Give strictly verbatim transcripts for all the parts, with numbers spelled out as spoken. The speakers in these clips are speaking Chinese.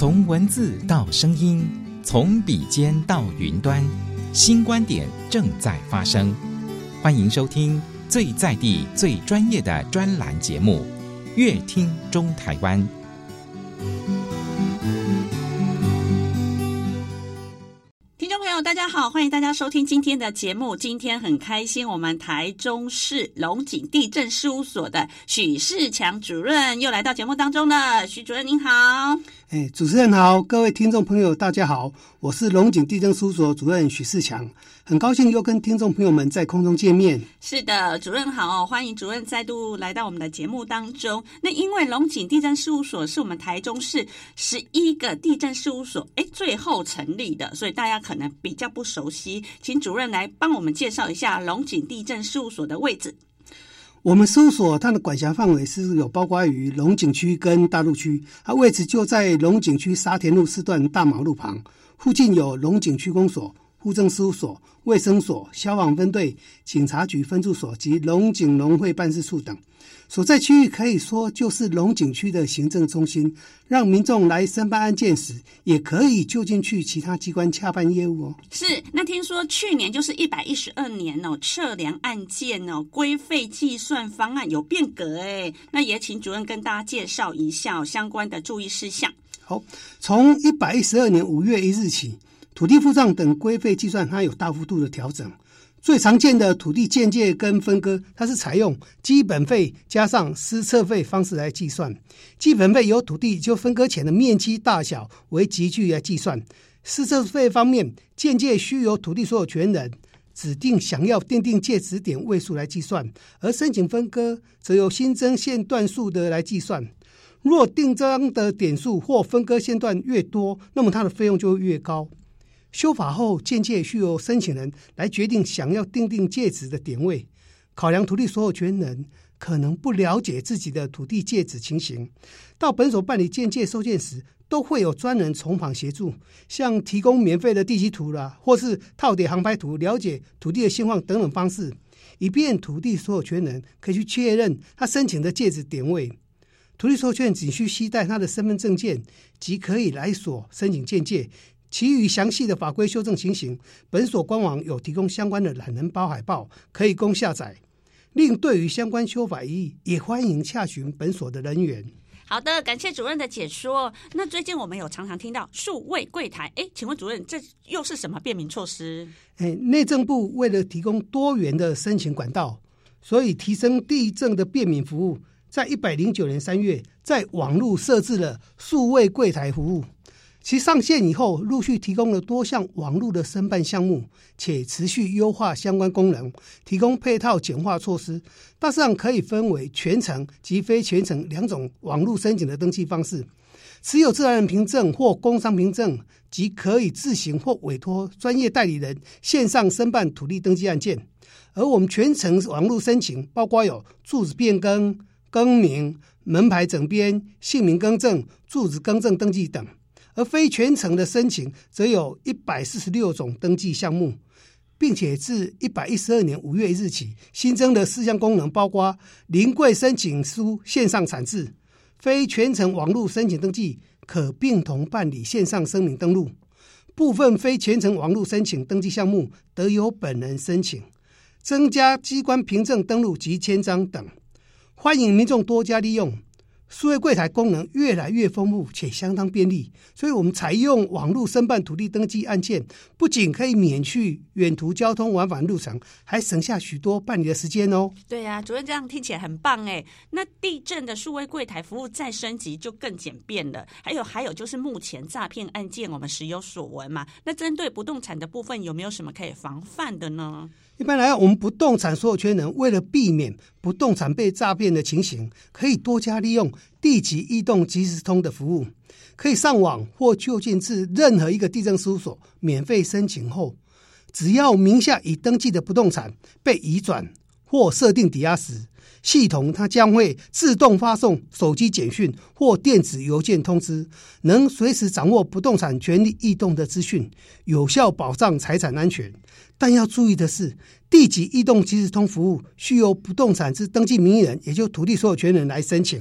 从文字到声音，从笔尖到云端，新观点正在发生。欢迎收听最在地、最专业的专栏节目《乐听中台湾》。 听众朋友大家好，欢迎大家收听今天的节目。今天很开心，我们台中市龙井地政事务所的许世强主任又来到节目当中了。许主任您好。 哎，主持人好，各位听众朋友大家好，我是龙井地政事务所主任许世强，很高兴又跟听众朋友们在空中见面。 是的，主任好，欢迎主任再度来到我们的节目当中。那因为龙井地政事务所是我们台中市十一个地政事务所哎最后成立的，所以大家可能比较不熟悉，请主任来帮我们介绍一下龙井地政事务所的位置。 我们事务所它的管辖范围是有包括于龙井区跟大陆区，它位置就在龙井区沙田路四段大马路旁，附近有龙井区公所、户政事务所、卫生所、消防分队、警察局分驻所及龙井农会办事处等。所在区域可以说就是龙井区的行政中心，让民众来申办案件时也可以就近去其他机关洽办业务哦。 是，那听说去年就是一百一十二年哦，测量案件哦，规费计算方案有变革哎，那也请主任跟大家介绍一下、哦、相关的注意事项。 好，从一百一十二年五月一日起，土地付账等规费计算它有大幅度的调整。最常见的土地间界跟分割，它是采用基本费加上施测费方式来计算。基本费由土地就分割前的面积大小为集聚来计算。施测费方面，间界需由土地所有权人指定想要订定界址点位数来计算，而申请分割则由新增线段数的来计算。若订章的点数或分割线段越多，那么它的费用就会越高。修法后，间界需由申请人来决定想要订定界址的点位。考量土地所有权人可能不了解自己的土地界址情形，到本所办理间界收件时，都会有专人从旁协助，像提供免费的地籍图啦，或是套叠航拍图，了解土地的现况等等方式，以便土地所有权人可以去确认他申请的界址点位。土地所有权人只需携带他的身份证件，即可以来所申请间界。其余详细的法规修正情形，本所官网有提供相关的懒人包海报，可以供下载。另对于相关修法疑义，也欢迎洽询本所的人员。 好的，感谢主任的解说。那最近我们有常常听到数位柜台，哎，请问主任，这又是什么便民措施？ 哎，内政部为了提供多元的申请管道，所以提升地政的便民服务，在一百零九年三月，在网络设置了数位柜台服务。其上线以后，陆续提供了多项网络的申办项目，且持续优化相关功能，提供配套简化措施。大致上可以分为全程及非全程两种网络申请的登记方式。持有自然人凭证或工商凭证，即可以自行或委托专业代理人线上申办土地登记案件。而我们全程网络申请，包括有住址变更、更名、门牌整编、姓名更正、住址更正登记等。而非全程的申请则有一百四十六种登记项目，并且自一百一十二年五月一日起新增的四项功能，包括临柜申请书线上产制，非全程网络申请登记可并同办理线上声明登录，部分非全程网络申请登记项目得由本人申请，增加机关凭证登录及签章等。欢迎民众多加利用。数位柜台功能越来越丰富且相当便利，所以我们采用网络申办土地登记案件，不仅可以免去远途交通往返路程，还省下许多办理的时间哦。 对啊，主任这样听起来很棒哎。那地政的数位柜台服务再升级就更简便了。还有还有就是目前诈骗案件我们时有所闻嘛，那针对不动产的部分有没有什么可以防范的呢？ 一般来讲，我们不动产所有权人为了避免不动产被诈骗的情形，可以多加利用地籍异动即时通的服务，可以上网或就近至任何一个地政事务所免费申请后，只要名下已登记的不动产被移转或设定抵押时，系统它将会自动发送手机简讯或电子邮件通知，能随时掌握不动产权利异动的资讯，有效保障财产安全。但要注意的是，地籍异动即时通服务需由不动产之登记名义人，也就土地所有权人来申请，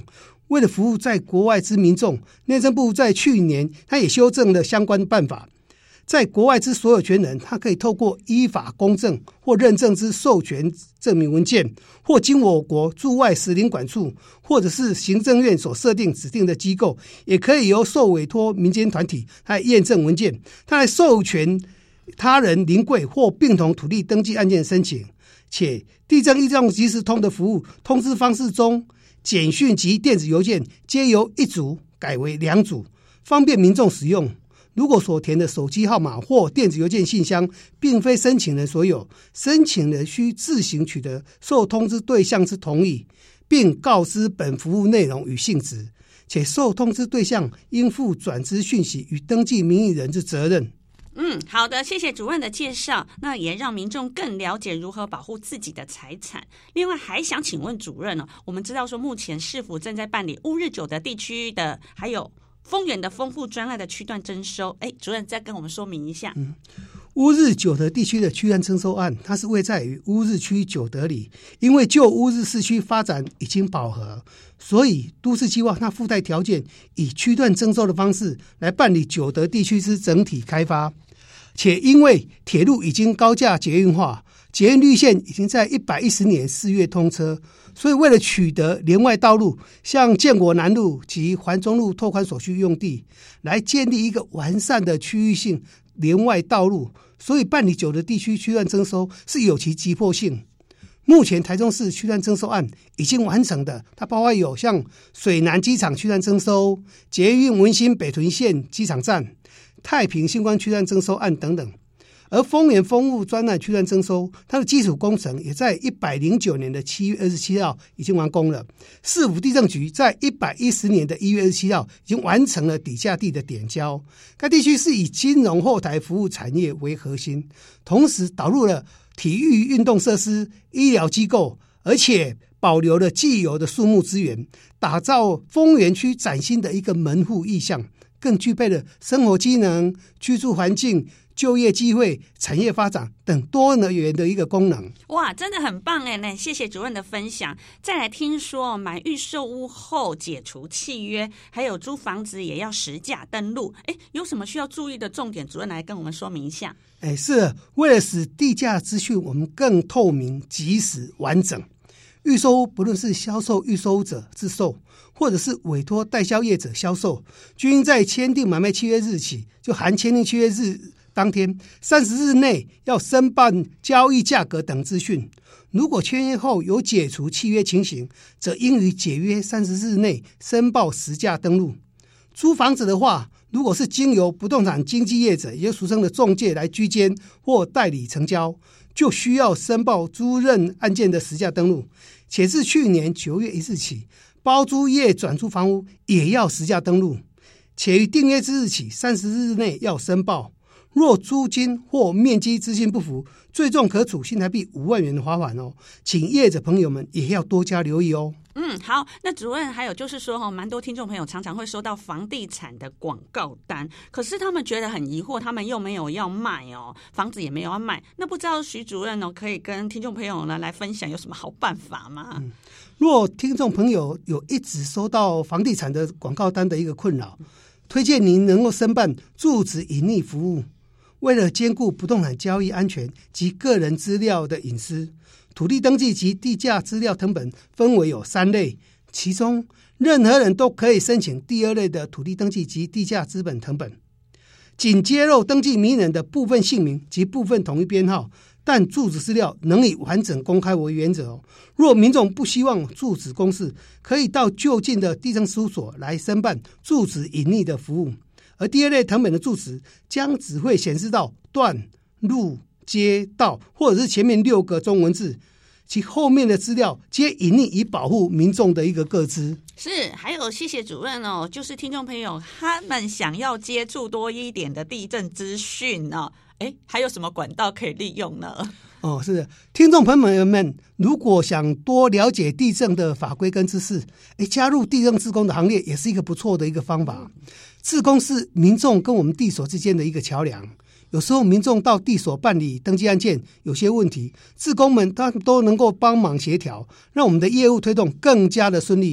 为了服务在国外之民众，内政部在去年他也修正了相关办法，在国外之所有权人，他可以透过依法公证或认证之授权证明文件，或经我国驻外使领馆处或者是行政院所设定指定的机构，也可以由受委托民间团体来验证文件，他来授权他人临柜或并同土地登记案件申请。且地政易状即时通的服务通知方式中，简讯及电子邮件皆由一组改为两组，方便民众使用。如果所填的手机号码或电子邮件信箱并非申请人所有，申请人需自行取得受通知对象之同意，并告知本服务内容与性质，且受通知对象应负转知讯息与登记名义人之责任。 嗯，好的，谢谢主任的介绍，那也让民众更了解如何保护自己的财产。另外还想请问主任哦，我们知道说目前市府正在办理乌日九德地区的还有丰原的丰富专案的区段征收，哎，主任再跟我们说明一下。 嗯，乌日九德地区的区段征收案，它是位在于乌日区九德里，因为就乌日市区发展已经饱和，所以都市计划它附带条件以区段征收的方式来办理九德地区之整体开发。且因为铁路已经高架捷运化，捷运绿线已经在一百一十年四月通车，所以为了取得连外道路，像建国南路及环中路拓宽所需用地，来建立一个完善的区域性连外道路，所以办理九德地区区段征收是有其急迫性。目前台中市区段征收案已经完成的，它包括有像水南机场区段征收、捷运文心北屯线机场站、太平星光区段征收案等等。而丰原丰富专案区段征收，它的基础工程也在一百零九年的七月二十七号已经完工了。市府地政局在一百一十年的一月二十七号已经完成了底下地的点交。该地区是以金融后台服务产业为核心，同时导入了体育运动设施、医疗机构，而且保留了既有的树木资源，打造丰原区崭新的一个门户意象，更具备了生活机能、居住环境、就业机会、产业发展等多元的一个功能。 哇，真的很棒哎！那谢谢主任的分享。再来听说买预售屋后解除契约，还有租房子也要实价登录，哎，有什么需要注意的重点？主任来跟我们说明一下。 哎，是为了使地价资讯我们更透明、及时、完整。预售屋不论是销售预售屋者自售，或者是委托代销业者销售，均应在签订买卖契约日起，就含签订契约日当天三十日内要申办交易价格等资讯。如果签约后有解除契约情形，则应于解约三十日内申报实价登录。租房子的话，如果是经由不动产经纪业者，也就俗称的仲介来居间或代理成交，就需要申报租赁案件的实价登录。且自去年九月一日起，包租业转租房屋也要实价登录，且于订约之日起三十日内要申报。若租金或面积资讯不符，最重可处新台币五万元的罚款哦，请业者朋友们也要多加留意哦。 嗯，好，那主任还有就是说哈，蛮多听众朋友常常会收到房地产的广告单，可是他们觉得很疑惑，他们又没有要卖哦，房子也没有要卖，那不知道徐主任哦，可以跟听众朋友呢来分享有什么好办法吗？ 嗯，若听众朋友有一直收到房地产的广告单的一个困扰，推荐您能够申办住址隐匿服务。为了兼顾不动产交易安全及个人资料的隐私，土地登记及地价资料誊本分为有三类，其中任何人都可以申请第二类的土地登记及地价资本誊本，仅揭露登记名人的部分姓名及部分统一编号，但住址资料能以完整公开为原则哦。若民众不希望住址公示，可以到就近的地政事务所来申办住址隐匿的服务。而第二类誊本的住址将只会显示到段、路、街道，或者是前面六个中文字，其后面的资料皆隐匿，以保护民众的一个个资。 是，还有谢谢主任哦，就是听众朋友他们想要接触多一点的地震资讯哦，哎，还有什么管道可以利用呢？ 哦，是的，听众朋友们，如果想多了解地政的法规跟知识，哎，加入地政志工的行列也是一个不错的一个方法。志工是民众跟我们地所之间的一个桥梁，有时候民众到地所办理登记案件有些问题，志工们他都能够帮忙协调，让我们的业务推动更加的顺利。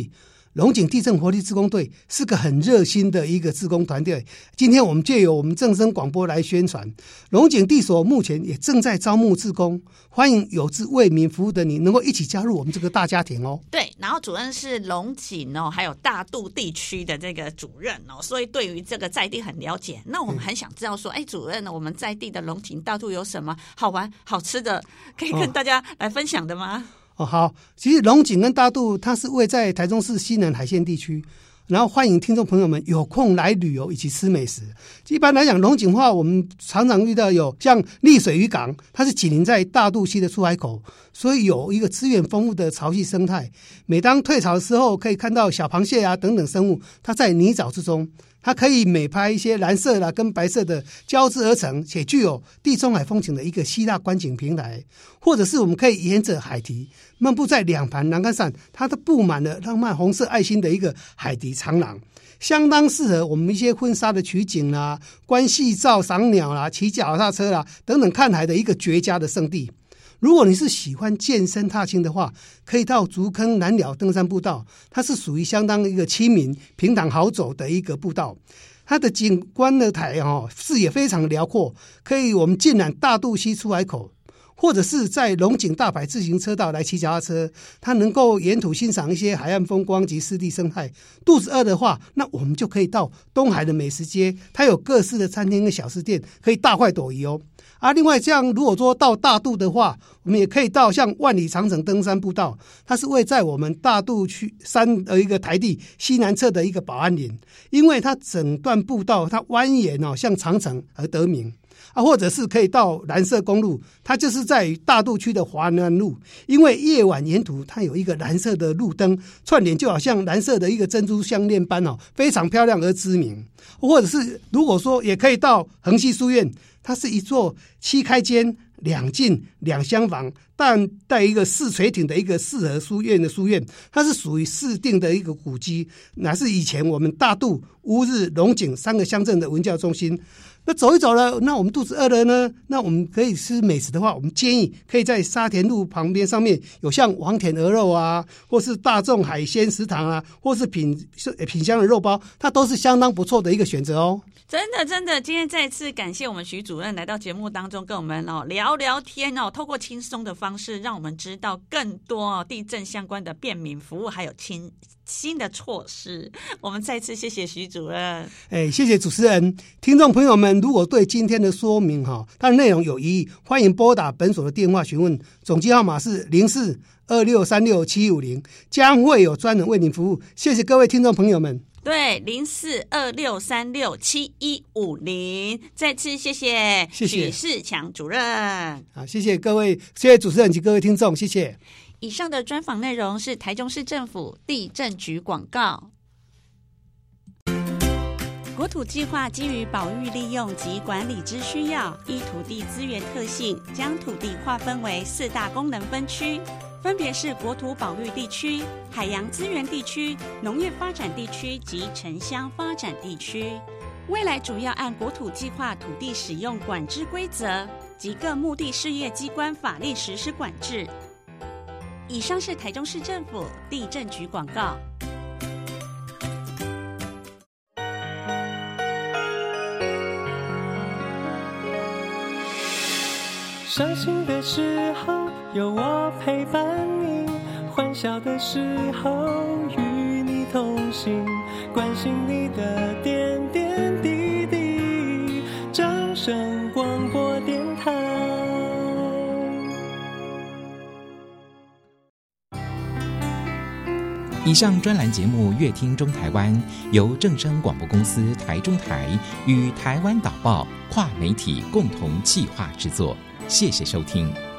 龙井地震活力志工队是个很热心的一个志工团队。今天我们借由我们正声广播来宣传，龙井地所目前也正在招募志工，欢迎有志为民服务的你能够一起加入我们这个大家庭哦。 对，然后主任是龙井哦，还有大肚地区的这个主任哦，所以对于这个在地很了解。那我们很想知道说，哎，主任呢，我们在地的龙井大肚有什么好玩好吃的可以跟大家来分享的吗？ 哦，好，其实龙井跟大肚它是位在台中市西南海线地区，然后欢迎听众朋友们有空来旅游，一起吃美食。一般来讲，龙井话我们常常遇到有像丽水渔港，它是紧邻在大肚溪的出海口，所以有一个资源丰富的潮汐生态。每当退潮的时候，可以看到小螃蟹啊等等生物，它在泥沼之中。它可以美拍一些蓝色啦跟白色的交织而成，且具有地中海风情的一个希腊观景平台，或者是我们可以沿着海堤漫步在两盘栏杆上，它都布满了浪漫红色爱心的一个海堤长廊，相当适合我们一些婚纱的取景啦、观夕照、赏鸟啦、骑脚踏车啦等等看海的一个绝佳的圣地。如果你是喜欢健身踏青的话，可以到竹坑南寮登山步道，它是属于相当一个亲民、平坦好走的一个步道。它的景观的台哦，视野非常辽阔，可以我们进览大肚溪出海口，或者是在龙井大排自行车道来骑脚踏车，它能够沿途欣赏一些海岸风光及湿地生态。肚子饿的话，那我们就可以到东海的美食街，它有各式的餐厅跟小吃店，可以大快朵颐哦。啊，另外像如果说到大肚的话，我们也可以到像万里长城登山步道，它是位在我们大肚区山的一个台地西南侧的一个保安林，因为它整段步道它蜿蜒哦，像长城而得名。啊，或者是可以到蓝色公路，它就是在于大肚区的华南路，因为夜晚沿途它有一个蓝色的路灯串联，就好像蓝色的一个珍珠项链般哦，非常漂亮而知名。或者是如果说也可以到恒溪书院，它是一座七开间两进两厢房，但带一个四垂顶的一个四合书院的书院，它是属于市定的一个古迹，乃是以前我们大肚、乌日、龙井三个乡镇的文教中心。那走一走了，那我们肚子饿了呢，那我们可以吃美食的话，我们建议可以在沙田路旁边上面有像王田鹅肉啊，或是大众海鲜食堂啊，或是品品香的肉包，它都是相当不错的一个选择哦。 真的真的，今天再次感谢我们徐主任来到节目当中跟我们哦聊聊天哦，透过轻松的方式让我们知道更多哦地震相关的便民服务还有新新的措施。我们再次谢谢徐主任。 哎，谢谢主持人。听众朋友们，如果对今天的说明哈，它的内容有疑义，欢迎拨打本所的电话询问，总机号码是零四二六三六七五零，将会有专人为您服务。谢谢各位听众朋友们。 对，零四二六三六七一五零，再次谢谢谢谢许世强主任。 啊，谢谢各位，谢谢主持人及各位听众，谢谢。 以上的专访内容是台中市政府地震局广告。国土计划基于保育利用及管理之需要，依土地资源特性，将土地划分为四大功能分区，分别是国土保育地区、海洋资源地区、农业发展地区及城乡发展地区。未来主要按国土计划土地使用管制规则及各目的事业机关法令实施管制。以上是台中市政府地震局广告。 伤心的时候有我陪伴你，欢笑的时候与你同行，关心你的点点滴滴。掌声广播电台。 以上专栏节目《乐听中台湾》由正声广播公司台中台与台湾导报跨媒体共同企划制作，谢谢收听。